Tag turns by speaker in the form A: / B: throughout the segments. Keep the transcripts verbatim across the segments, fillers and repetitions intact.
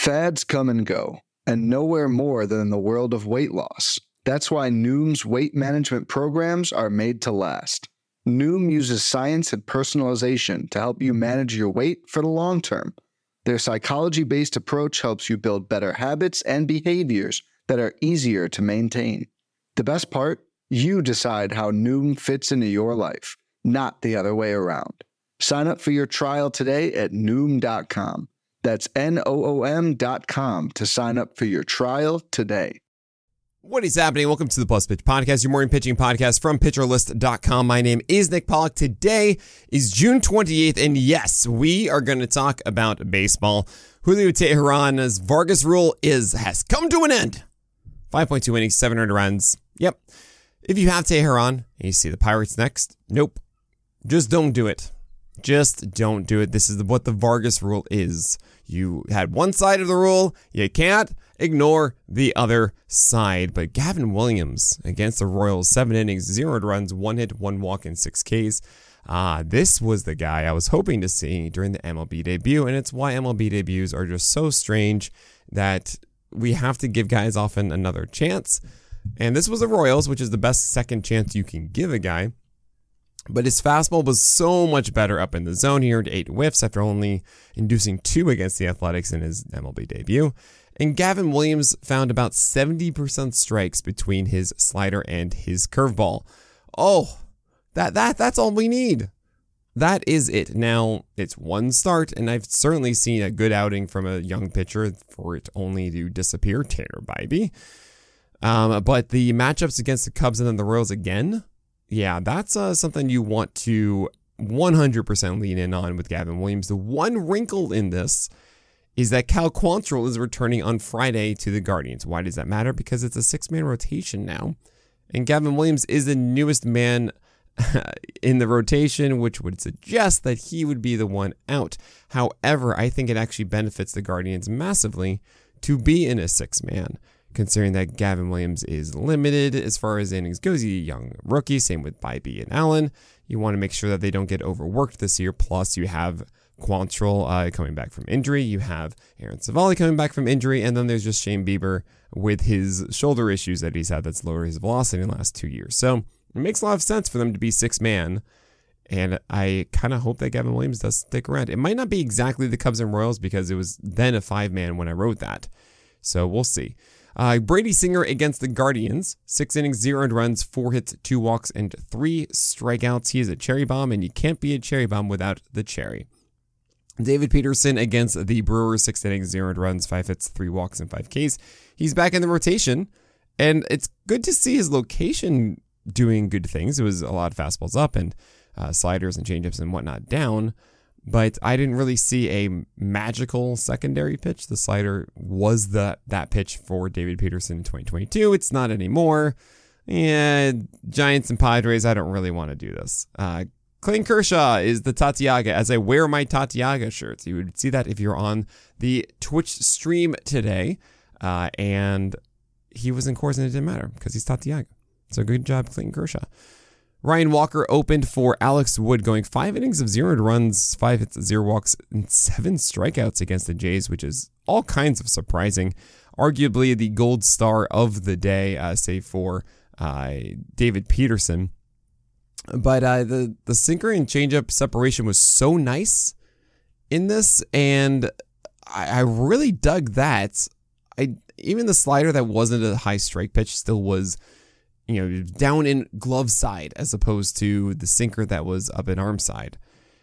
A: Fads come and go, and nowhere more than in the world of weight loss. That's why Noom's weight management programs are made to last. Noom uses science and personalization to help you manage your weight for the long term. Their psychology-based approach helps you build better habits and behaviors that are easier to maintain. The best part? You decide how Noom fits into your life, not the other way around. Sign up for your trial today at Noom dot com. That's N O O M dot com to sign up for your trial today.
B: What is happening? Welcome to the Plus Pitch Podcast, your morning pitching podcast from pitcher list dot com. My name is Nick Pollack. Today is June twenty-eighth, and yes, we are going to talk about baseball. Julio Teheran's Vargas rule is has come to an end. five point two innings, seven hundred runs. Yep. If you have Teheran and you see the Pirates next, nope. Just don't do it. Just don't do it. This is what the Vargas rule is. You had one side of the rule. You can't ignore the other side. But Gavin Williams against the Royals, seven innings, zero runs, one hit, one walk, and six Ks. Ah, this was the guy I was hoping to see during the M L B debut. And it's why M L B debuts are just so strange that we have to give guys often another chance. And this was the Royals, which is the best second chance you can give a guy. But his fastball was so much better up in the zone. He earned eight whiffs after only inducing two against the Athletics in his M L B debut. And Gavin Williams found about seventy percent strikes between his slider and his curveball. Oh, that that that's all we need. That is it. Now, it's one start, and I've certainly seen a good outing from a young pitcher for it only to disappear, Tanner Bybee. Um, but the matchups against the Cubs and then the Royals again, yeah, that's uh, something you want to one hundred percent lean in on with Gavin Williams. The one wrinkle in this is that Cal Quantrill is returning on Friday to the Guardians. Why does that matter? Because it's a six-man rotation now, and Gavin Williams is the newest man in the rotation, which would suggest that he would be the one out. However, I think it actually benefits the Guardians massively to be in a six-man, considering that Gavin Williams is limited as far as innings goes. He's a young rookie, same with Bybee and Allen. You want to make sure that they don't get overworked this year. Plus, you have Quantrill uh, coming back from injury. You have Aaron Civale coming back from injury. And then there's just Shane Bieber with his shoulder issues that he's had that's lowered his velocity in the last two years. So it makes a lot of sense for them to be six-man. And I kind of hope that Gavin Williams does stick around. It might not be exactly the Cubs and Royals because it was then a five-man when I wrote that. So we'll see. Uh, Brady Singer against the Guardians. Six innings, zero earned runs, four hits, two walks, and three strikeouts. He is a cherry bomb, and you can't be a cherry bomb without the cherry. David Peterson against the Brewers. Six innings, zero earned runs, five hits, three walks, and five Ks. He's back in the rotation, and it's good to see his location doing good things. It was a lot of fastballs up and uh, sliders and changeups and whatnot down. But I didn't really see a magical secondary pitch. The slider was the that pitch for David Peterson in twenty twenty-two. It's not anymore. Yeah, Giants and Padres, I don't really want to do this. Uh, Clayton Kershaw is the Tatiaga. As I wear my Tatiaga shirts, you would see that if you're on the Twitch stream today. Uh, and he was in Coors and it didn't matter because he's Tatiaga. So good job, Clayton Kershaw. Ryan Walker opened for Alex Wood, going five innings of zero runs, five hits, zero walks, and seven strikeouts against the Jays, which is all kinds of surprising. Arguably the gold star of the day, uh, save for uh, David Peterson. But uh, the, the sinker and changeup separation was so nice in this, and I, I really dug that. I even the slider that wasn't a high strike pitch still was, you know, down in glove side as opposed to the sinker that was up in arm side.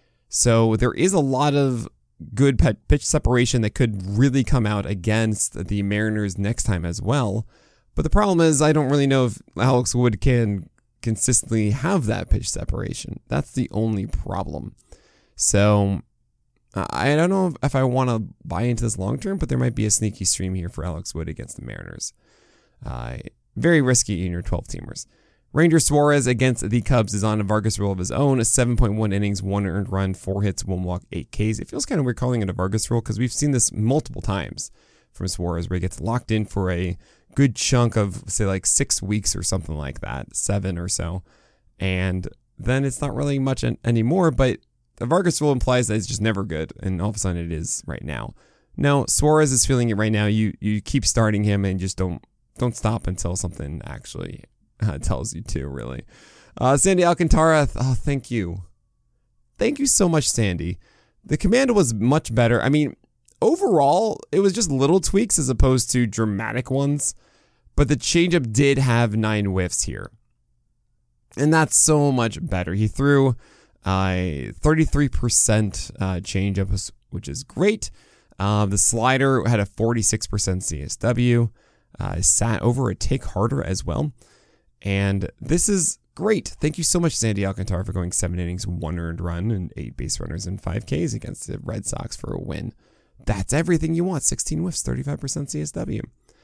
B: So there is a lot of good pitch separation that could really come out against the Mariners next time as well. But the problem is I don't really know if Alex Wood can consistently have that pitch separation. That's the only problem. So I don't know if I want to buy into this long term, but there might be a sneaky stream here for Alex Wood against the Mariners. Uh, very risky in your twelve-teamers. Ranger Suarez against the Cubs is on a Vargas rule of his own. A seven point one innings, one earned run, four hits, one walk, eight Ks. It feels kind of weird calling it a Vargas rule because we've seen this multiple times from Suarez where he gets locked in for a good chunk of, say, like six weeks or something like that, seven or so. And then it's not really much an- anymore, but the Vargas rule implies that it's just never good, and all of a sudden it is right now. No, Suarez is feeling it right now. You you keep starting him and just don't don't stop until something actually uh, tells you to, really. Uh, Sandy Alcantara, oh, thank you. Thank you so much, Sandy. The command was much better. I mean, overall, it was just little tweaks as opposed to dramatic ones. But the changeup did have nine whiffs here. And that's so much better. He threw uh, thirty-three percent uh, changeup, which is great. Uh, the slider had a forty-six percent C S W. Uh, sat over a take harder as well. And this is great. Thank you so much, Sandy Alcantara, for going seven innings, one earned run, and eight base runners and five Ks against the Red Sox for a win. That's everything you want. sixteen whiffs, thirty-five percent C S W.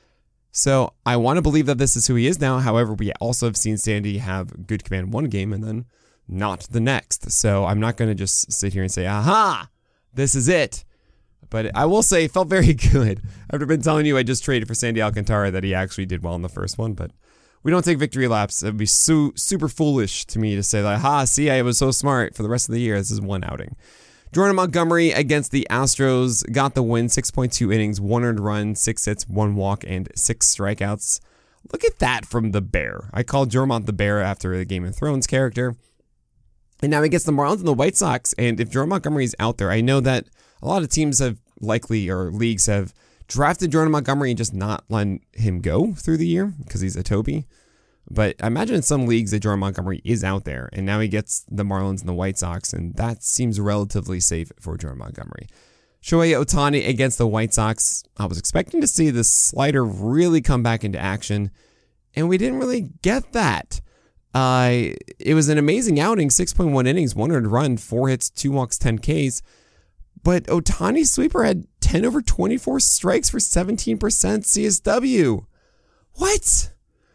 B: So I want to believe that this is who he is now. However, we also have seen Sandy have good command one game and then not the next. So I'm not going to just sit here and say, aha, this is it. But I will say it felt very good. After been telling you I just traded for Sandy Alcantara that he actually did well in the first one. But we don't take victory laps. It would be su- super foolish to me to say, like, ha, see, I was so smart for the rest of the year. This is one outing. Jordan Montgomery against the Astros got the win, six point two innings, one earned run, six hits, one walk, and six strikeouts. Look at that from the Bear. I called Jormont the Bear after the Game of Thrones character. And now he gets the Marlins and the White Sox. And if Jordan Montgomery's out there, I know that a lot of teams have likely, or leagues have drafted Jordan Montgomery and just not let him go through the year because he's a Toby. But I imagine in some leagues that Jordan Montgomery is out there, and now he gets the Marlins and the White Sox, and that seems relatively safe for Jordan Montgomery. Shohei Ohtani against the White Sox. I was expecting to see the slider really come back into action, and we didn't really get that. Uh, it was an amazing outing, six point one innings, one earned run, four hits, two walks, ten Ks. But Ohtani's sweeper had ten over twenty-four strikes for seventeen percent C S W. What?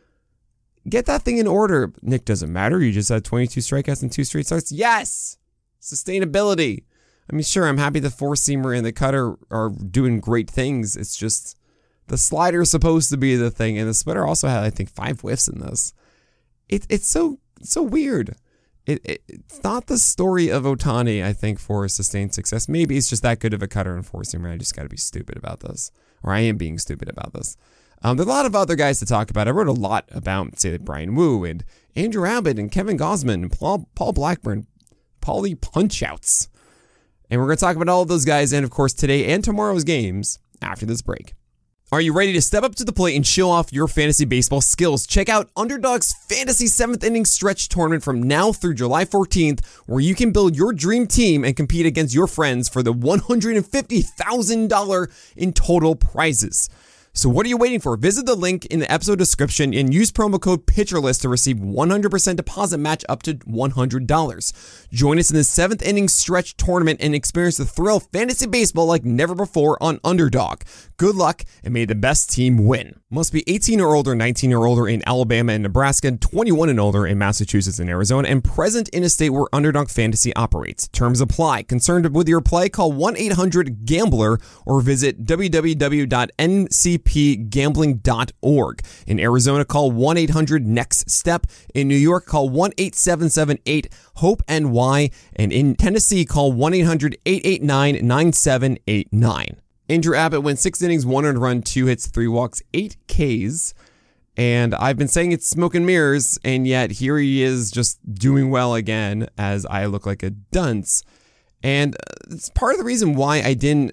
B: Get that thing in order. Nick, doesn't matter. You just had twenty-two strikeouts and two straight starts. Yes! Sustainability. I mean, sure, I'm happy the four-seamer and the cutter are doing great things. It's just the slider is supposed to be the thing, and the splitter also had, I think, five whiffs in this. It, it's so so weird. It, it, it's not the story of Ohtani, I think, for sustained success. Maybe it's just that good of a cutter and four-seamer. I just got to be stupid about this. Or I am being stupid about this. Um, there are a lot of other guys to talk about. I wrote a lot about, say, Brian Wu and Andrew Abbott and Kevin Gausman and Paul, Paul Blackburn, Paulie Punchouts. And we're going to talk about all of those guys and, of course, today and tomorrow's games after this break. Are you ready to step up to the plate and show off your fantasy baseball skills? Check out Underdog's Fantasy seventh Inning Stretch Tournament from now through July fourteenth, where you can build your dream team and compete against your friends for the one hundred fifty thousand dollars in total prizes. So what are you waiting for? Visit the link in the episode description and use promo code PitcherList to receive one hundred percent deposit match up to one hundred dollars. Join us in the seventh Inning Stretch Tournament and experience the thrill of fantasy baseball like never before on Underdog. Good luck, and may the best team win. Must be eighteen or older, nineteen or older in Alabama and Nebraska, twenty-one and older in Massachusetts and Arizona, and present in a state where Underdog Fantasy operates. Terms apply. Concerned with your play? Call one eight hundred gambler or visit w w w dot n c p gambling dot org. In Arizona, call one eight hundred next step. In New York, call one eight seven seven eight hope N Y. And in Tennessee, call one eight hundred eight eight nine nine seven eight nine. Andrew Abbott went six innings, one earned run, two hits, three walks, eight Ks. And I've been saying it's smoke and mirrors, and yet here he is just doing well again as I look like a dunce. And it's part of the reason why I didn't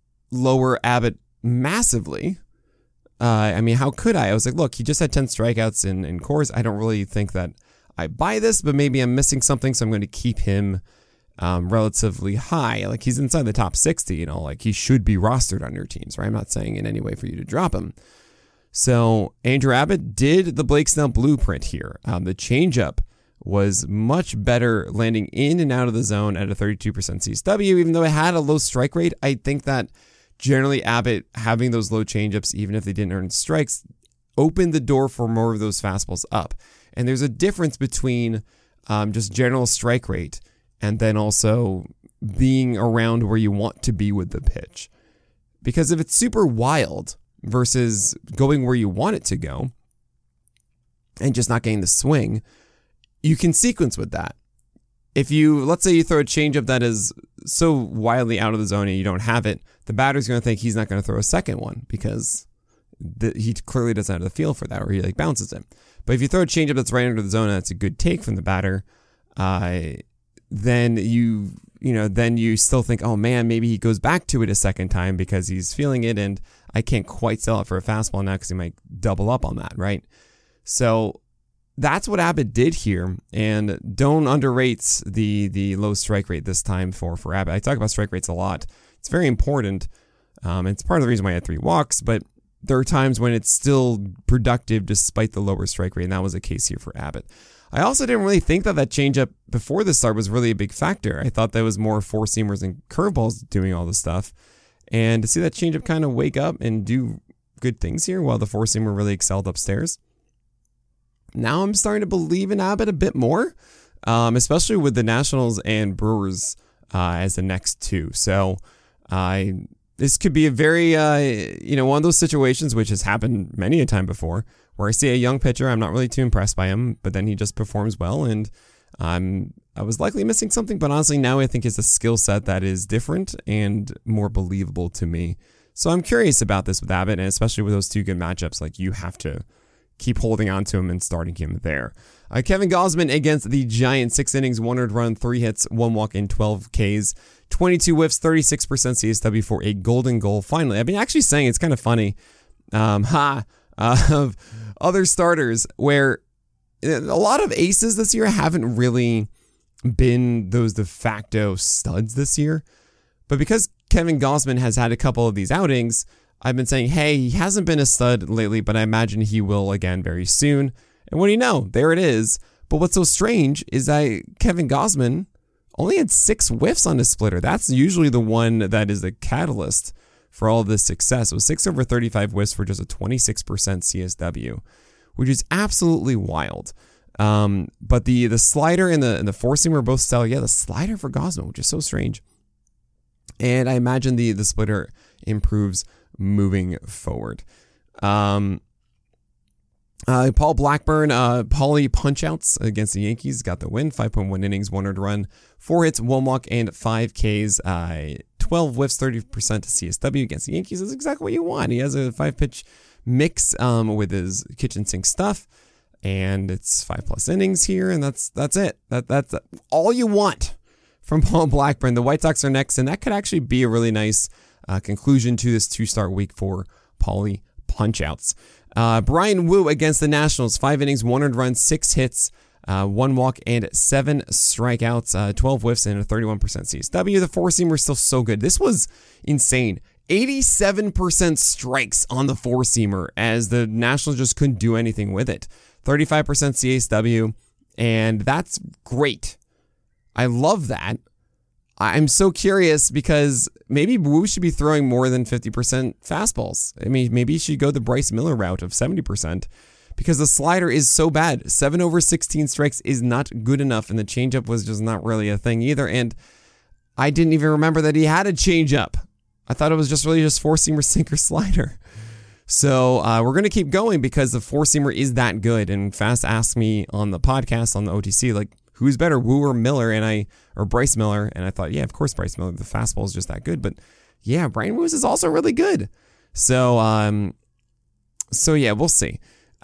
B: lower Abbott massively. Uh, I mean, how could I? I was like, look, he just had ten strikeouts in, in Coors. I don't really think that I buy this, but maybe I'm missing something, so I'm going to keep him Um, relatively high. Like, he's inside the top sixty, you know, like he should be rostered on your teams, right? I'm not saying in any way for you to drop him. So Andrew Abbott did the Blake Snell blueprint here. Um, the changeup was much better landing in and out of the zone at a thirty-two percent C S W, even though it had a low strike rate. I think that generally Abbott having those low changeups, even if they didn't earn strikes, opened the door for more of those fastballs up. And there's a difference between um, just general strike rate and then also being around where you want to be with the pitch. Because if it's super wild versus going where you want it to go and just not getting the swing, you can sequence with that. if you, let's say you throw a changeup that is so wildly out of the zone and you don't have it, the batter's going to think he's not going to throw a second one because the, he clearly doesn't have the feel for that, or he like bounces it. But if you throw a changeup that's right under the zone and that's a good take from the batter, uh, then you, you know, then you still think, oh man, maybe he goes back to it a second time because he's feeling it, and I can't quite sell it for a fastball now because he might double up on that, right? So that's what Abbott did here, and don't underrate the the low strike rate this time for, for Abbott. I talk about strike rates a lot. It's very important. Um, it's part of the reason why I had three walks, but there are times when it's still productive despite the lower strike rate, and that was the case here for Abbott. I also didn't really think that that changeup before the start was really a big factor. I thought that was more four-seamers and curveballs doing all this stuff, and to see that changeup kind of wake up and do good things here while the four-seamer really excelled upstairs, now I'm starting to believe in Abbott a bit more, um, especially with the Nationals and Brewers uh, as the next two. So I. Uh, This could be a very, uh, you know, one of those situations which has happened many a time before, where I see a young pitcher, I'm not really too impressed by him, but then he just performs well, and um, I was likely missing something, but honestly now I think it's a skill set that is different and more believable to me. So I'm curious about this with Abbott, and especially with those two good matchups, like you have to keep holding on to him and starting him there. Uh, Kevin Gausman against the Giants, six innings, one earned run, three hits, one walk, and twelve Ks. twenty-two whiffs, thirty-six percent C S W for a golden goal. Finally, I've been actually saying it's kind of funny, um, ha, uh, of other starters where a lot of aces this year haven't really been those de facto studs this year. But because Kevin Gausman has had a couple of these outings, I've been saying, hey, he hasn't been a stud lately, but I imagine he will again very soon. And what do you know? There it is. But what's so strange is that Kevin Gausman only had six whiffs on his splitter. That's usually the one that is the catalyst for all this success. It was six over thirty-five whiffs for just a twenty-six percent C S W, which is absolutely wild. Um, but the the slider and the and the four seamer both stellar. Yeah, the slider for Gausman, which is so strange. And I imagine the the splitter improves moving forward. Um, Uh, Paul Blackburn, uh, Paulie punch-outs against the Yankees, got the win. five point one innings, one earned run, four hits, one walk, and five Ks. Uh, twelve whiffs, thirty percent to C S W against the Yankees. That's exactly what you want. He has a five-pitch mix um, with his kitchen sink stuff, and it's five-plus innings here, and that's that's it. That That's all you want from Paul Blackburn. The White Sox are next, and that could actually be a really nice uh, conclusion to this two-start week for Paulie punch-outs. Uh, Brian Wu against the Nationals, five innings, one earned run, six hits, uh, one walk, and seven strikeouts, uh, twelve whiffs, and a thirty-one percent C S W. The four-seamer is still so good. This was insane. eighty-seven percent strikes on the four-seamer as the Nationals just couldn't do anything with it. thirty-five percent C S W, and that's great. I love that. I'm so curious because maybe Wu should be throwing more than fifty percent fastballs. I mean, maybe he should go the Bryce Miller route of seventy percent because the slider is so bad. seven over sixteen strikes is not good enough, and the changeup was just not really a thing either. And I didn't even remember that he had a changeup. I thought it was just really just four-seamer, sinker, slider. So uh, we're going to keep going because the four-seamer is that good. And Fast asked me on the podcast, on the O T C, like, who's better, Wu or Miller? And I, or Bryce Miller. And I thought, yeah, of course, Bryce Miller. The fastball is just that good. But yeah, Brian Wu's is also really good. So, um, so yeah, we'll see.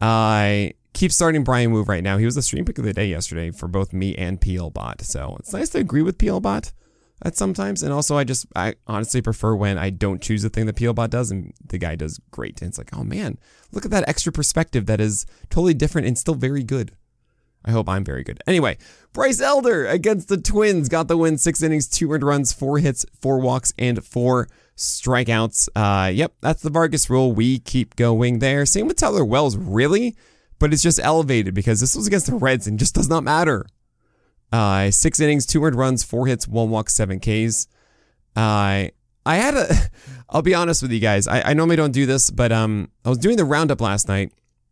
B: I uh, keep starting Brian Wu right now. He was the stream pick of the day yesterday for both me and P L Bot. So it's nice to agree with P L Bot at sometimes. And also, I just, I honestly prefer when I don't choose the thing that P L Bot does and the guy does great. And it's like, oh man, look at that extra perspective that is totally different and still very good. I hope I'm very good. Anyway, Bryce Elder against the Twins got the win. Six innings, two earned runs, four hits, four walks, and four strikeouts. Uh, yep, that's the Vargas rule. We keep going there. Same with Tyler Wells, really, but it's just elevated because this was against the Reds and just does not matter. Uh, six innings, two earned runs, four hits, one walk, seven Ks. Uh, I had a, I'll be honest with you guys. I, I normally don't do this, but um, I was doing the roundup last night.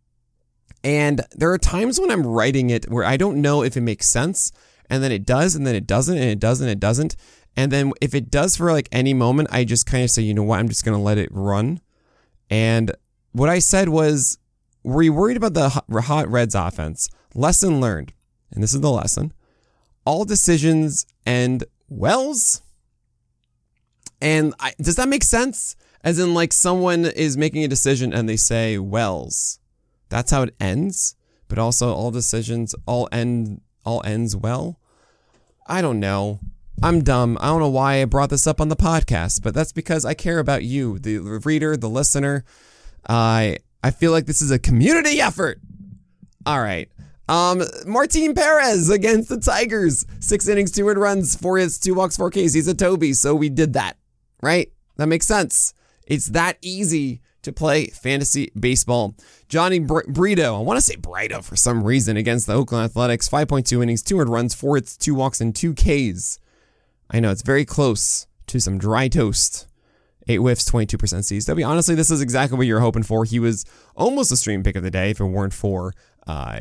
B: And there are times when I'm writing it where I don't know if it makes sense, and then it does, and then it doesn't, and it does, and it doesn't. And then if it does for like any moment, I just kind of say, you know what, I'm just going to let it run. And what I said was, were you worried about the Hot Reds offense? Lesson learned. And this is the lesson. all decisions end wells. And I, does that make sense? As in, like, someone is making a decision and they say wells. That's how it ends. But also all decisions all end all ends well. I don't know. I'm dumb. I don't know why I brought this up on the podcast, but that's because I care about you, the reader, the listener. I I feel like this is a community effort. All right. Um, Martin Perez against the Tigers. Six innings, two earned runs, four hits, two walks, four Ks. He's a Toby, so we did that, right? That makes sense. It's that easy to play fantasy baseball. Johnny Br- Brito, I want to say Brito for some reason, against the Oakland Athletics. five point two innings, two earned runs, four hits, two walks, and two Ks. I know, it's very close to some dry toast. Eight whiffs, twenty-two percent C S W. Honestly, this is exactly what you're hoping for. He was almost a stream pick of the day if it weren't for uh,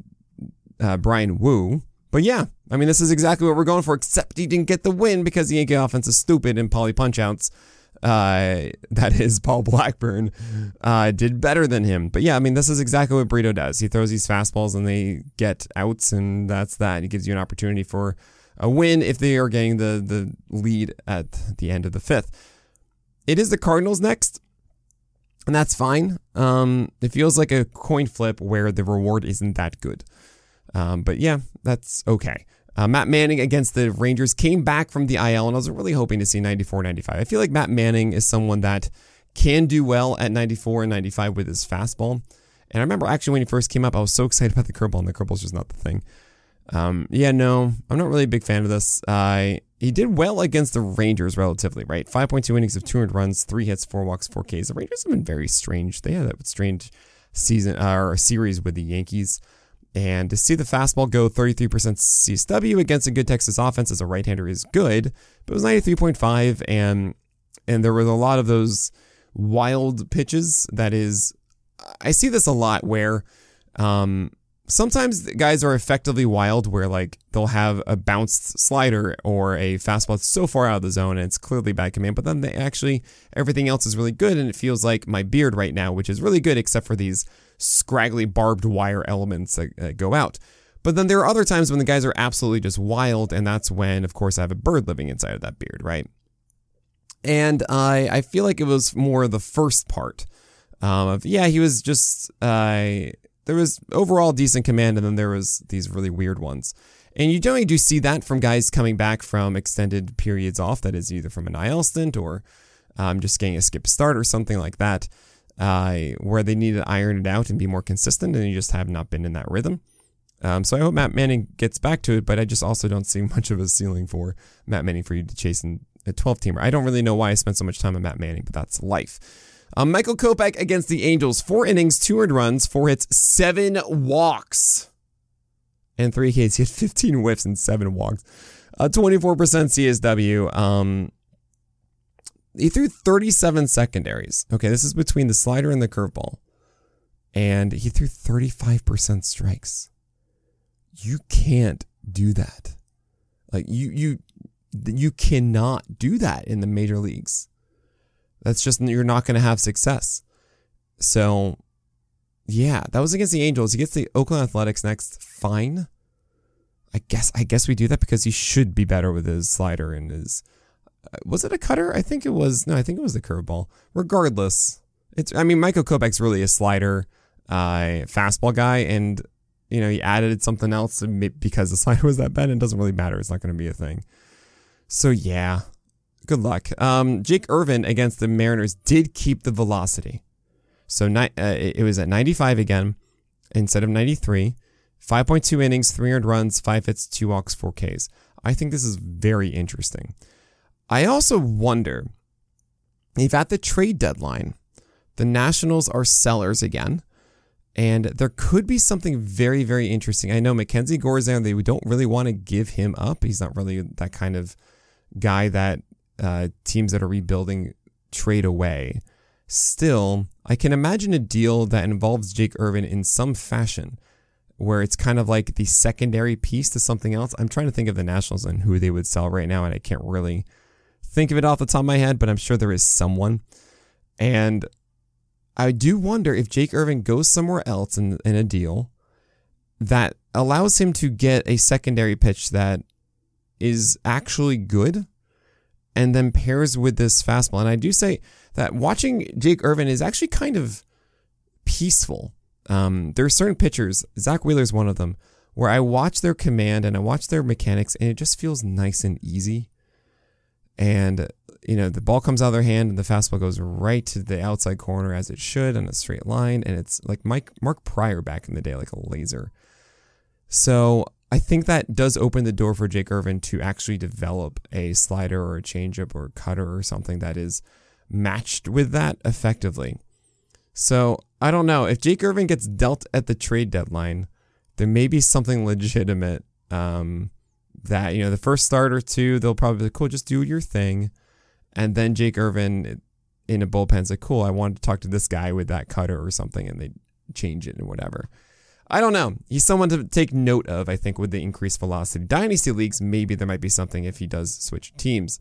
B: uh, Brian Wu. But yeah, I mean, this is exactly what we're going for, except he didn't get the win because the Yankee offense is stupid and Paulie Punchouts, uh, that is Paul Blackburn, uh, did better than him. But yeah, I mean, this is exactly what Brito does. He throws these fastballs and they get outs, and that's that. He gives you an opportunity for a win if they are getting the, the lead at the end of the fifth. It is the Cardinals next, and that's fine. Um, it feels like a coin flip where the reward isn't that good. Um, but yeah, that's okay. Uh, Matt Manning against the Rangers came back from the I L, and I was really hoping to see ninety-four, ninety-five. I feel like Matt Manning is someone that can do well at ninety-four and ninety-five with his fastball. And I remember actually when he first came up, I was so excited about the curveball, and the curveball's just not the thing. Um, yeah, no, I'm not really a big fan of this. Uh, he did well against the Rangers relatively, right? five point two innings of two hundred runs, three hits, four walks, four Ks. The Rangers have been very strange. They had that strange season uh, or a series with the Yankees. And to see the fastball go thirty-three percent C S W against a good Texas offense as a right-hander is good. But it was ninety-three point five, and and there were a lot of those wild pitches. That is, I see this a lot where um, sometimes guys are effectively wild, where like they'll have a bounced slider or a fastball that's so far out of the zone and it's clearly bad command, but then they actually, everything else is really good, and it feels like my beard right now, which is really good except for these scraggly barbed wire elements that uh, go out. But then there are other times when the guys are absolutely just wild, and that's when, of course, I have a bird living inside of that beard, right? And I I feel like it was more the first part um, of, yeah, he was just, uh, there was overall decent command, and then there was these really weird ones. And you generally do see that from guys coming back from extended periods off, that is either from an I L stint or um, just getting a skip start or something like that. Uh, where they need to iron it out and be more consistent, and you just have not been in that rhythm. Um, so I hope Matt Manning gets back to it, but I just also don't see much of a ceiling for Matt Manning for you to chase in a twelve-teamer. I don't really know why I spent so much time on Matt Manning, but that's life. Um, Michael Kopech against the Angels. Four innings, two earned runs, four hits, seven walks, and three Ks. He had fifteen whiffs and seven walks. Uh, twenty-four percent C S W. Um... He threw thirty-seven secondaries. Okay, this is between the slider and the curveball. And he threw thirty-five percent strikes. You can't do that. Like, you you you cannot do that in the major leagues. That's just, you're not going to have success. So, yeah, that was against the Angels. He gets the Oakland Athletics next. Fine. I guess I guess we do that because he should be better with his slider and his... Was it a cutter? I think it was. No, I think it was the curveball. Regardless, it's. I mean, Michael Kopech's really a slider, uh, fastball guy, and you know he added something else because the slider was that bad. And it doesn't really matter. It's not going to be a thing. So yeah, good luck. Um, Jake Irvin against the Mariners did keep the velocity, so ni- uh, it was at ninety-five again instead of ninety-three. five point two innings, three earned runs, five hits, two walks, four Ks. I think this is very interesting. I also wonder if at the trade deadline, the Nationals are sellers again, and there could be something very, very interesting. I know Mackenzie Gore's there, and they don't really want to give him up. He's not really that kind of guy that uh, teams that are rebuilding trade away. Still, I can imagine a deal that involves Jake Irvin in some fashion, where it's kind of like the secondary piece to something else. I'm trying to think of the Nationals and who they would sell right now, and I can't really think of it off the top of my head, but I'm sure there is someone. And I do wonder if Jake Irvin goes somewhere else in, in a deal that allows him to get a secondary pitch that is actually good and then pairs with this fastball. And I do say that watching Jake Irvin is actually kind of peaceful. Um, there are certain pitchers, Zach Wheeler is one of them, where I watch their command and I watch their mechanics and it just feels nice and easy. And, you know, the ball comes out of their hand and the fastball goes right to the outside corner as it should on a straight line. And it's like Mike Mark Pryor back in the day, like a laser. So I think that does open the door for Jake Irvin to actually develop a slider or a changeup or a cutter or something that is matched with that effectively. So I don't know. If Jake Irvin gets dealt at the trade deadline, there may be something legitimate um, that, you know, the first start or two, they'll probably be like, cool, just do your thing. And then Jake Irvin in a bullpen's like, cool, I wanted to talk to this guy with that cutter or something, and they change it and whatever. I don't know. He's someone to take note of, I think, with the increased velocity. Dynasty leagues, maybe there might be something if he does switch teams.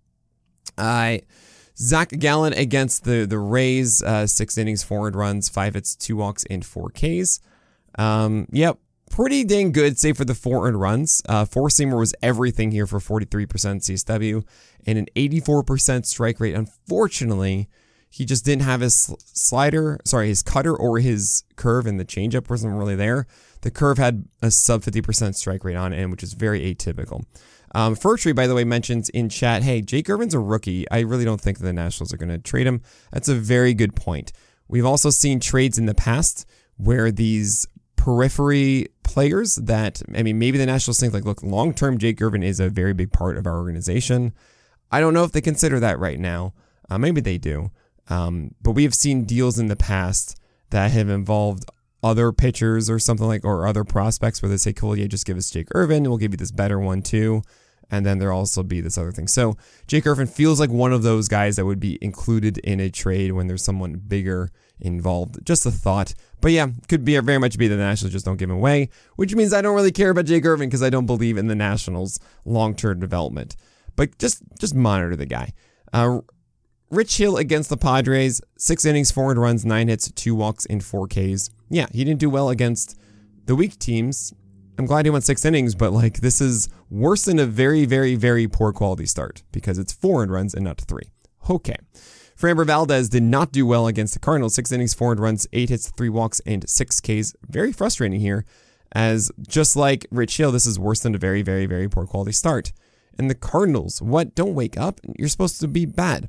B: I... Uh, Zach Gallen against the, the Rays, uh, six innings, four earned runs, five hits, two walks, and four Ks. Um, yep, pretty dang good, save for the four earned runs. Uh, four-seamer was everything here for forty-three percent C S W and an eighty-four percent strike rate. Unfortunately, he just didn't have his slider, sorry, his cutter or his curve, and the changeup wasn't really there. The curve had a sub fifty percent strike rate on it, which is very atypical. Um, Furtree, by the way, mentions in chat, hey, Jake Irvin's a rookie. I really don't think the Nationals are going to trade him. That's a very good point. We've also seen trades in the past where these periphery players that, I mean, maybe the Nationals think like, look, long-term Jake Irvin is a very big part of our organization. I don't know if they consider that right now. Uh, maybe they do. Um, but we have seen deals in the past that have involved other pitchers or something like, or other prospects where they say, cool, yeah, just give us Jake Irvin. We'll give you this better one too. And then there'll also be this other thing. So Jake Irvin feels like one of those guys that would be included in a trade when there's someone bigger involved. Just a thought. But yeah, could be very much be the Nationals just don't give him away, which means I don't really care about Jake Irvin because I don't believe in the Nationals' long-term development. But just, just monitor the guy. Uh, Rich Hill against the Padres, six innings, four earned runs, nine hits, two walks, and four Ks. Yeah, he didn't do well against the weak teams. I'm glad he went six innings, but like this is worse than a very, very, very poor quality start because it's four earned runs and not three. Okay. Framber Valdez did not do well against the Cardinals. Six innings, four earned runs, eight hits, three walks, and six Ks. Very frustrating here, as just like Rich Hill, this is worse than a very, very, very poor quality start. And the Cardinals, what? Don't wake up. You're supposed to be bad.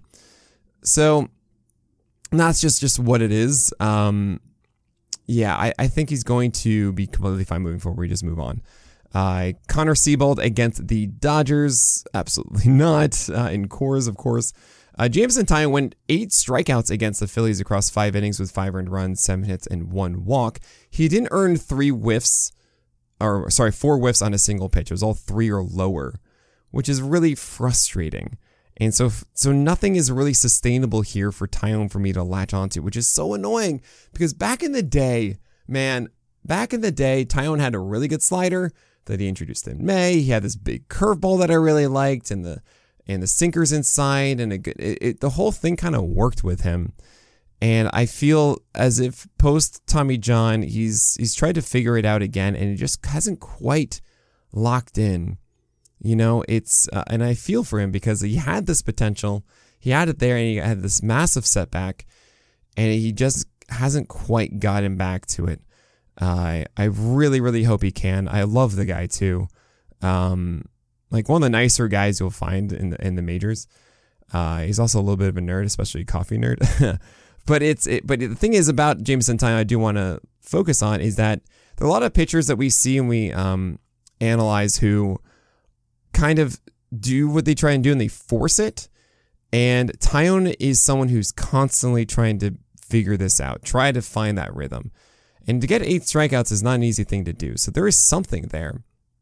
B: So that's just, just what it is. Um, yeah, I, I think he's going to be completely fine moving forward. We just move on. Uh, Connor Seabold against the Dodgers. Absolutely not. Uh, in Coors, of course. Uh, Jameson Taillon went eight strikeouts against the Phillies across five innings with five earned runs, seven hits, and one walk. He didn't earn three whiffs, or sorry, four whiffs on a single pitch. It was all three or lower, which is really frustrating. And so so nothing is really sustainable here for Taillon for me to latch onto, which is so annoying because back in the day, man, back in the day, Taillon had a really good slider that he introduced in May. He had this big curveball that I really liked and the and the sinkers inside and a good, it, it, the whole thing kind of worked with him. And I feel as if post Tommy John, he's he's tried to figure it out again and it just hasn't quite locked in. You know, it's, uh, and I feel for him because he had this potential, he had it there and he had this massive setback and he just hasn't quite gotten back to it. Uh, I, I really, really hope he can. I love the guy too. Um, like one of the nicer guys you'll find in the, in the majors. Uh, he's also a little bit of a nerd, especially a coffee nerd. but it's, it, but the thing is about Jameson Taillon I do want to focus on is that there are a lot of pitchers that we see and we, um, analyze who kind of do what they try and do and they force it. And Taillon is someone who's constantly trying to figure this out, try to find that rhythm. And to get eight strikeouts is not an easy thing to do. So there is something there.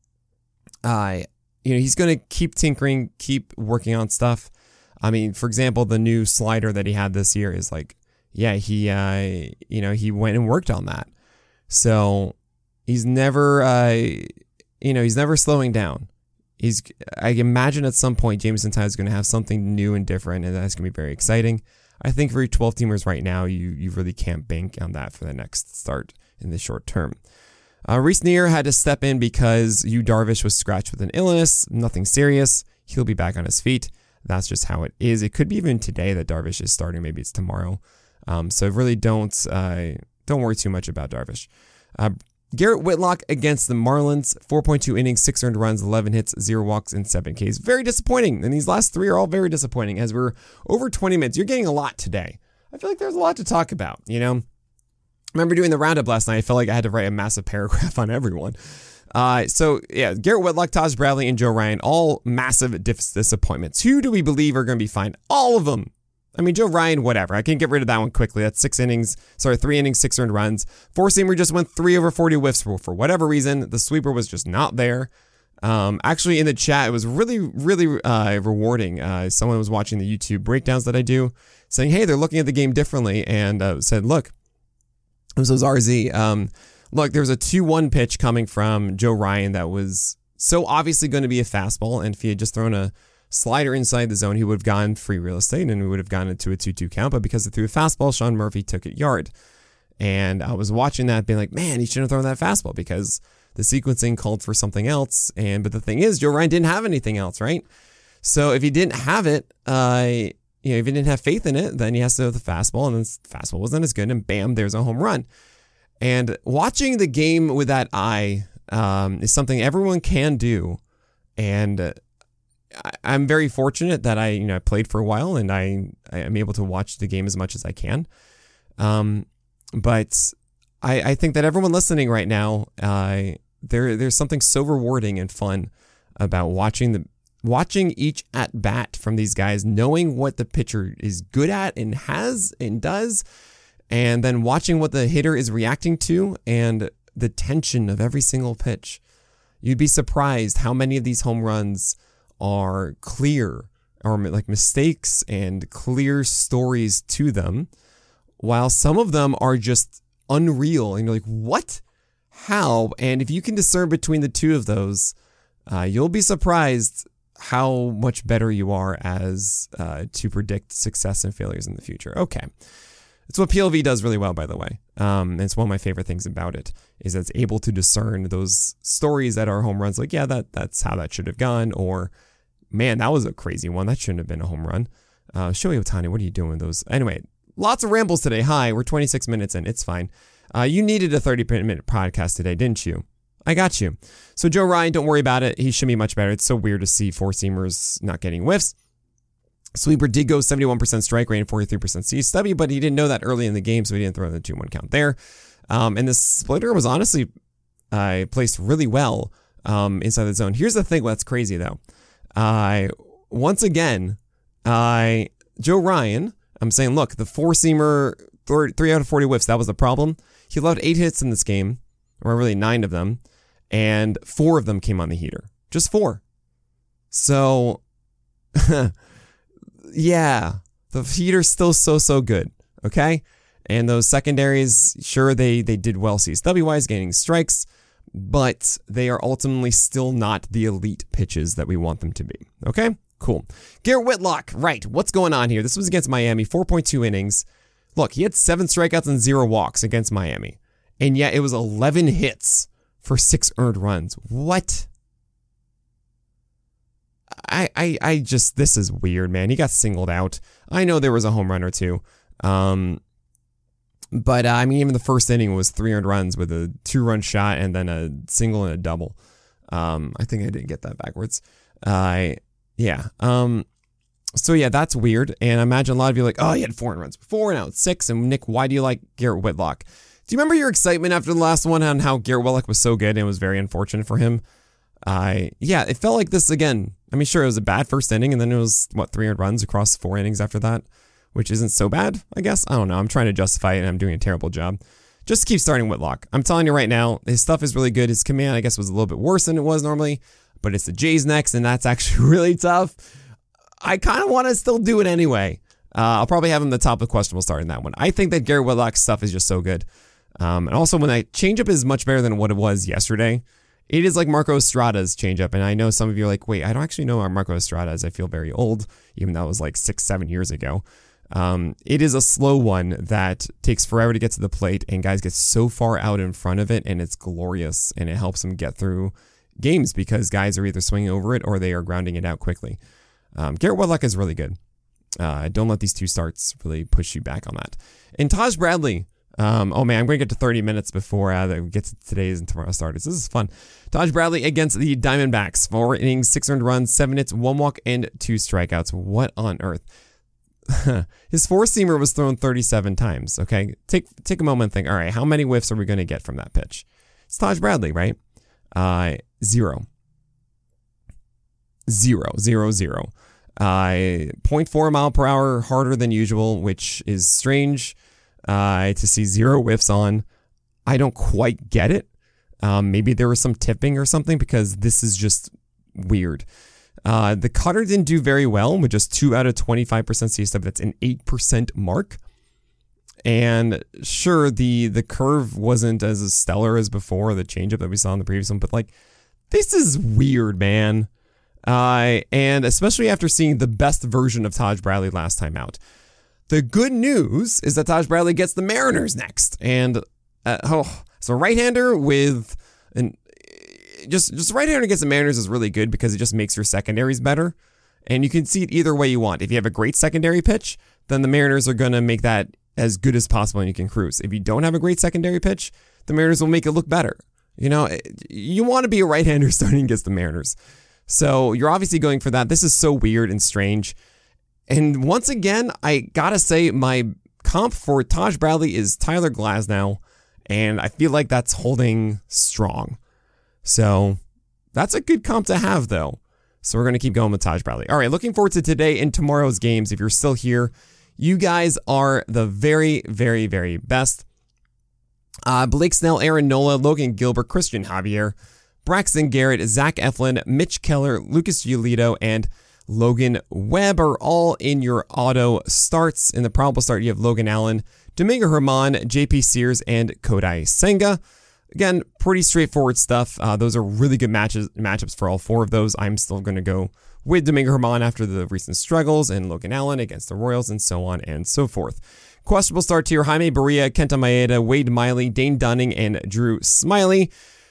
B: Uh, you know, he's going to keep tinkering, keep working on stuff. I mean, for example, the new slider that he had this year is like, yeah, he, uh, you know, he went and worked on that. So he's never, uh, you know, he's never slowing down. He's, I imagine at some point Jameson Taillon is going to have something new and different, and that's going to be very exciting. I think for twelve teamers right now, you you really can't bank on that for the next start in the short term. Uh, Reese Neer had to step in because Yu Darvish was scratched with an illness. Nothing serious. He'll be back on his feet. That's just how it is. It could be even today that Darvish is starting. Maybe it's tomorrow. Um, so really don't uh, don't worry too much about Darvish. Uh, Garrett Whitlock against the Marlins. four point two innings, six earned runs, eleven hits, zero walks, and seven Ks. Very disappointing. And these last three are all very disappointing. As we're over twenty minutes, you're getting a lot today. I feel like there's a lot to talk about, you know? I remember doing the roundup last night. I felt like I had to write a massive paragraph on everyone. Uh, so, yeah, Garrett Whitlock, Taj Bradley, and Joe Ryan, all massive dis- disappointments. Who do we believe are going to be fine? All of them. I mean, Joe Ryan, whatever. I can get rid of that one quickly. That's six innings. Sorry, three innings, six earned runs. Four-seamer just went three over forty whiffs for, for whatever reason. The sweeper was just not there. Um, actually, in the chat, it was really, really uh, rewarding. Uh, someone was watching the YouTube breakdowns that I do, saying, hey, they're looking at the game differently, and uh, said, look, this was R Z. Um, look, there was a two one pitch coming from Joe Ryan that was so obviously going to be a fastball, and if he had just thrown a slider inside the zone, he would have gone free real estate, and we would have gone into a two two count, but because it threw a fastball, Sean Murphy took it yard. And I was watching that being like, man, he shouldn't have thrown that fastball because the sequencing called for something else. And but the thing is, Joe Ryan didn't have anything else, right? So if he didn't have it, uh, you know, if he didn't have faith in it, then he has to throw the fastball, and then the fastball wasn't as good, and bam, there's a home run. And watching the game with that eye um, is something everyone can do. And uh, I, I'm very fortunate that I, you know, I played for a while, and I, I am able to watch the game as much as I can. Um, but I, I think that everyone listening right now, uh, there there's something so rewarding and fun about watching the watching each at bat from these guys, knowing what the pitcher is good at and has and does, and then watching what the hitter is reacting to and the tension of every single pitch. You'd be surprised how many of these home runs are clear or like mistakes and clear stories to them, while some of them are just unreal. And you're like, what? How? And if you can discern between the two of those, uh, you'll be surprised how much better you are as uh, to predict success and failures in the future. Okay. It's what P L V does really well, by the way. Um, and it's one of my favorite things about it, is that it's able to discern those stories that are home runs. Like, yeah, that that's how that should have gone. Or, man, that was a crazy one. That shouldn't have been a home run. Uh, Shohei Ohtani, what are you doing with those? Anyway, lots of rambles today. Hi, we're twenty-six minutes in. It's fine. Uh, you needed a thirty-minute podcast today, didn't you? I got you. So Joe Ryan, don't worry about it. He should be much better. It's so weird to see four-seamers not getting whiffs. Sweeper did go seventy-one percent strike rate and forty-three percent C S W, but he didn't know that early in the game, so he didn't throw the two one count there. Um, and the splitter was honestly uh, placed really well um, inside the zone. Here's the thing that's crazy, though. Uh, once again, uh, Joe Ryan, I'm saying, look, the four-seamer, three out of forty whiffs, that was the problem. He allowed eight hits in this game, or really nine of them, and four of them came on the heater. Just four. So... yeah, the heater's still so, so good, okay? And those secondaries, sure, they, they did well C S W-wise, gaining strikes, but they are ultimately still not the elite pitches that we want them to be, okay? Cool. Garrett Whitlock, right, what's going on here? This was against Miami, four point two innings. Look, he had seven strikeouts and zero walks against Miami, and yet it was eleven hits for six earned runs. What? I, I, I just, this is weird, man. He got singled out. I know there was a home run or two. Um, but, uh, I mean, even the first inning was three earned runs with a two-run shot and then a single and a double. Um, I think I didn't get that backwards. Uh, yeah. Um, so, yeah, that's weird. And I imagine a lot of you are like, oh, he had four earned runs before, now it's six. And, Nick, why do you like Garrett Whitlock? Do you remember your excitement after the last one on how Garrett Whitlock was so good and it was very unfortunate for him? I uh, yeah, it felt like this again. I mean, sure, it was a bad first inning, and then it was, what, three hundred runs across four innings after that, which isn't so bad, I guess. I don't know. I'm trying to justify it, and I'm doing a terrible job. Just keep starting Whitlock. I'm telling you right now, his stuff is really good. His command, I guess, was a little bit worse than it was normally, but it's the Jays next, and that's actually really tough. I kind of want to still do it anyway. Uh, I'll probably have him the top of the questionable start in that one. I think that Garrett Whitlock's stuff is just so good. Um, and also, when I changeup is much better than what it was yesterday. It is like Marco Estrada's changeup, and I know some of you are like, wait, I don't actually know our Marco Estrada is. I feel very old, even though it was like six, seven years ago. Um, it is a slow one that takes forever to get to the plate, and guys get so far out in front of it, and it's glorious, and it helps them get through games because guys are either swinging over it or they are grounding it out quickly. Um, Garrett Whitlock is really good. Uh, don't let these two starts really push you back on that. And Taj Bradley, um, oh man, I'm going to get to thirty minutes before uh, we get to today's and tomorrow's starters. This is fun. Taj Bradley against the Diamondbacks. Four innings, six earned runs, seven hits, one walk, and two strikeouts. What on earth? His four-seamer was thrown thirty-seven times, okay? Take take a moment and think, all right, how many whiffs are we going to get from that pitch? It's Taj Bradley, right? Uh, zero. Zero, zero, zero. Uh, zero point four mile per hour harder than usual, which is strange uh, to see zero whiffs on. I don't quite get it. Um, maybe there was some tipping or something because this is just weird. Uh, the cutter didn't do very well with just two out of twenty-five percent C S W. That's an eight percent mark. And sure, the the curve wasn't as stellar as before, the changeup that we saw in the previous one, but like, this is weird, man. Uh, and especially after seeing the best version of Taj Bradley last time out. The good news is that Taj Bradley gets the Mariners next. And, uh, oh, so right-hander with an Just just right-hander against the Mariners is really good because it just makes your secondaries better. And you can see it either way you want. If you have a great secondary pitch, then the Mariners are going to make that as good as possible and you can cruise. If you don't have a great secondary pitch, the Mariners will make it look better. You know, you want to be a right-hander starting against the Mariners. So you're obviously going for that. This is so weird and strange. And once again, I got to say my comp for Taj Bradley is Tyler Glasnow. And I feel like that's holding strong. So that's a good comp to have, though. So we're going to keep going with Taj Bradley. All right, looking forward to today and tomorrow's games. If you're still here, you guys are the very, very, very best. Uh, Blake Snell, Aaron Nola, Logan Gilbert, Christian Javier, Braxton Garrett, Zach Eflin, Mitch Keller, Lucas Giolito, and Logan Webb are all in your auto starts. In the probable start, you have Logan Allen, Domingo Germán, J P Sears, and Kodai Senga. Again, pretty straightforward stuff. Uh, those are really good matches matchups for all four of those. I'm still going to go with Domingo Germán after the recent struggles and Logan Allen against the Royals and so on and so forth. Questionable start here. Jaime Barria, Kenta Maeda, Wade Miley, Dane Dunning, and Drew Smyly.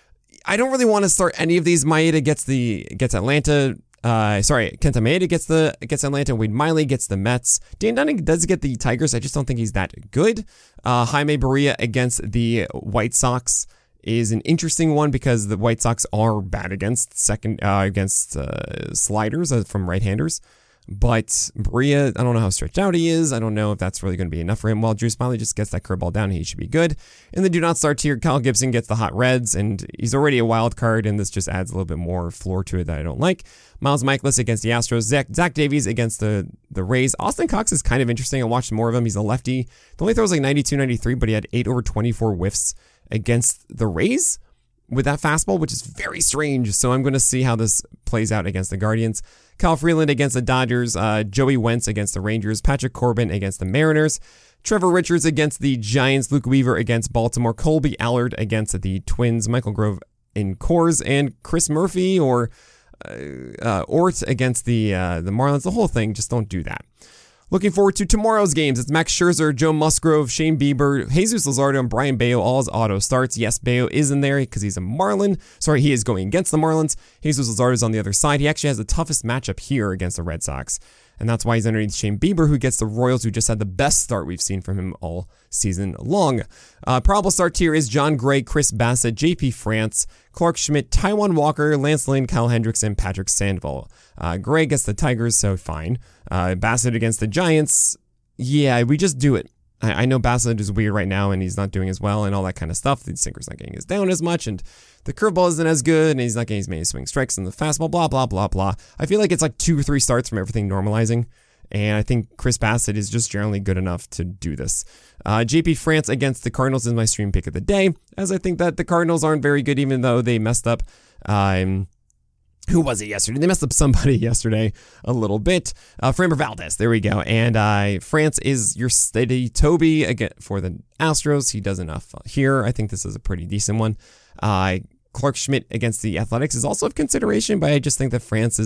B: I don't really want to start any of these. Maeda gets the gets Atlanta. Uh, sorry, Kenta Maeda gets the gets Atlanta. Wade Miley gets the Mets. Dane Dunning does get the Tigers. I just don't think he's that good. Uh, Jaime Barria against the White Sox is an interesting one because the White Sox are bad against second uh, against uh, sliders uh, from right-handers. But Barria, I don't know how stretched out he is. I don't know if that's really going to be enough for him. While Drew Smyly just gets that curveball down, he should be good. And the do not start tier, Kyle Gibson gets the hot reds, and he's already a wild card, and this just adds a little bit more floor to it that I don't like. Miles Michaelis against the Astros. Zach, Zach Davies against the, the Rays. Austin Cox is kind of interesting. I watched more of him. He's a lefty. The only throw was like ninety-two, ninety-three, but he had eight over twenty-four whiffs against the Rays with that fastball, which is very strange. So I'm going to see how this plays out against the Guardians. Kyle Freeland against the Dodgers, uh, Joey Wentz against the Rangers, Patrick Corbin against the Mariners, Trevor Richards against the Giants, Luke Weaver against Baltimore, Colby Allard against the Twins, Michael Grove in Coors, and Chris Murphy or uh, uh, Ort against the uh, the Marlins. The whole thing, just don't do that. Looking forward to tomorrow's games. It's Max Scherzer, Joe Musgrove, Shane Bieber, Jesus Luzardo, and Brian Bayo. All his auto starts. Yes, Bayo is in there because he's a Marlin. Sorry, he is going against the Marlins. Jesus Luzardo is on the other side. He actually has the toughest matchup here against the Red Sox. And that's why he's underneath Shane Bieber, who gets the Royals, who just had the best start we've seen from him all season long. Uh, probable start tier is John Gray, Chris Bassett, J P France, Clark Schmidt, Taijuan Walker, Lance Lynn, Kyle Hendricks, and Patrick Sandoval. Uh, Gray gets the Tigers, so fine. Uh, Bassett against the Giants. Yeah, we just do it. I, I know Bassett is weird right now, and he's not doing as well, and all that kind of stuff. The sinker's not getting as down as much, and the curveball isn't as good, and he's not getting as many swing strikes, and the fastball, blah, blah, blah, blah. I feel like it's like two or three starts from everything normalizing, and I think Chris Bassett is just generally good enough to do this. Uh, J P France against the Cardinals is my stream pick of the day, as I think that the Cardinals aren't very good, even though they messed up. Um... Who was it yesterday? They messed up somebody yesterday a little bit. Uh, Framber Valdez, there we go. And uh, France is your steady Toby again for the Astros. He does enough here. I think this is a pretty decent one. Uh, Clark Schmidt against the Athletics is also of consideration, but I just think that France is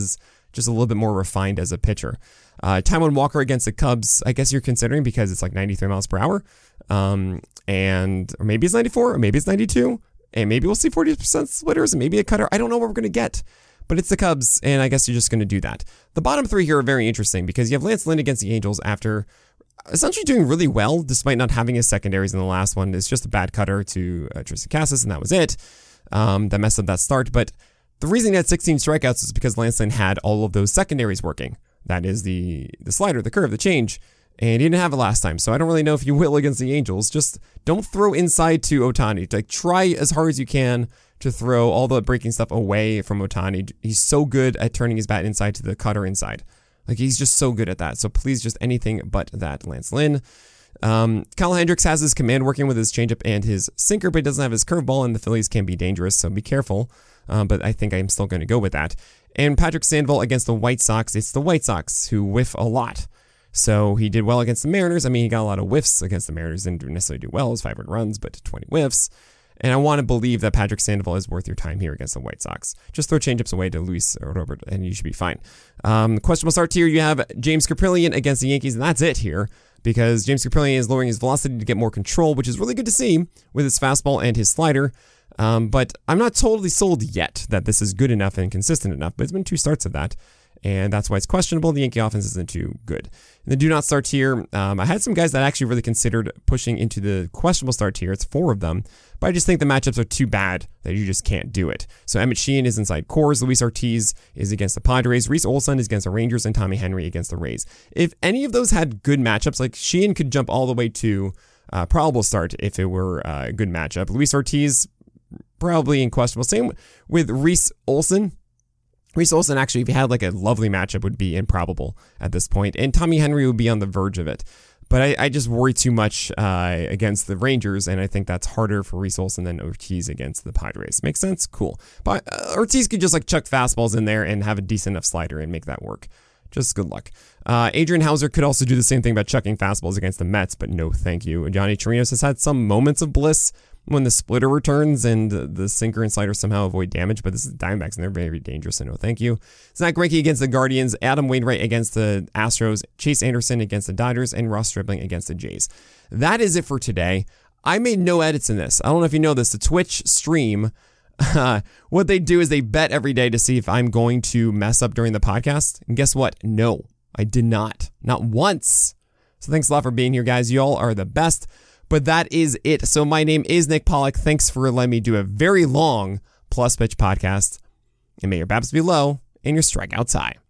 B: just a little bit more refined as a pitcher. Uh, Taijuan Walker against the Cubs, I guess you're considering because it's like ninety-three miles per hour. Um, and or maybe it's ninety-four, or maybe it's ninety-two, and maybe we'll see forty percent splitters, and maybe a cutter. I don't know what we're going to get, but it's the Cubs, and I guess you're just going to do that. The bottom three here are very interesting because you have Lance Lynn against the Angels after essentially doing really well, despite not having his secondaries in the last one. It's just a bad cutter to uh, Tristan Casas, and that was it. Um, that messed up that start, but the reason he had sixteen strikeouts is because Lance Lynn had all of those secondaries working. That is the the slider, the curve, the change, and he didn't have it last time. So I don't really know if you will against the Angels. Just don't throw inside to Ohtani. Like, try as hard as you can to throw all the breaking stuff away from Ohtani. He's so good at turning his bat inside to the cutter inside. Like, he's just so good at that. So please, just anything but that, Lance Lynn. Um, Kyle Hendricks has his command working with his changeup and his sinker, but he doesn't have his curveball, and the Phillies can be dangerous, so be careful. Um, but I think I'm still going to go with that. And Patrick Sandoval against the White Sox. It's the White Sox who whiff a lot. So he did well against the Mariners. I mean, he got a lot of whiffs against the Mariners. Didn't necessarily do well. It was five earned runs, but twenty whiffs. And I want to believe that Patrick Sandoval is worth your time here against the White Sox. Just throw changeups away to Luis Robert, and you should be fine. Um, questionable start here. You have James Kaprielian against the Yankees, and that's it here. Because James Kaprielian is lowering his velocity to get more control, which is really good to see with his fastball and his slider. Um, but I'm not totally sold yet that this is good enough and consistent enough. But it's been two starts of that, and that's why it's questionable. The Yankee offense isn't too good. And the do not start tier, um, I had some guys that actually really considered pushing into the questionable start tier. It's four of them, but I just think the matchups are too bad that you just can't do it. So Emmett Sheehan is inside Coors, Luis Ortiz is against the Padres, Reese Olson is against the Rangers, and Tommy Henry against the Rays. If any of those had good matchups, like Sheehan could jump all the way to uh, probable start if it were uh, a good matchup. Luis Ortiz, probably in questionable. Same with Reese Olson. Reese Olson, actually, if he had like a lovely matchup, would be improbable at this point. And Tommy Henry would be on the verge of it. But I, I just worry too much uh, against the Rangers, and I think that's harder for Reese Olson than Ortiz against the Padres. Makes sense? Cool. But uh, Ortiz could just like chuck fastballs in there and have a decent enough slider and make that work. Just good luck. Uh, Adrian Hauser could also do the same thing by chucking fastballs against the Mets, but no thank you. Johnny Chirinos has had some moments of bliss when the splitter returns and the sinker and slider somehow avoid damage, but this is Diamondbacks and they're very dangerous, so no thank you. Zach Greinke against the Guardians, Adam Wainwright against the Astros, Chase Anderson against the Dodgers, and Ross Stripling against the Jays. That is it for today. I made no edits in this. I don't know if you know this. The Twitch stream, uh, what they do is they bet every day to see if I'm going to mess up during the podcast. And guess what? No, I did not. Not once. So thanks a lot for being here, guys. Y'all are the best. But that is it. So my name is Nick Pollack. Thanks for letting me do a very long Plus Pitch podcast. And may your B A P S be low and your strikeouts high.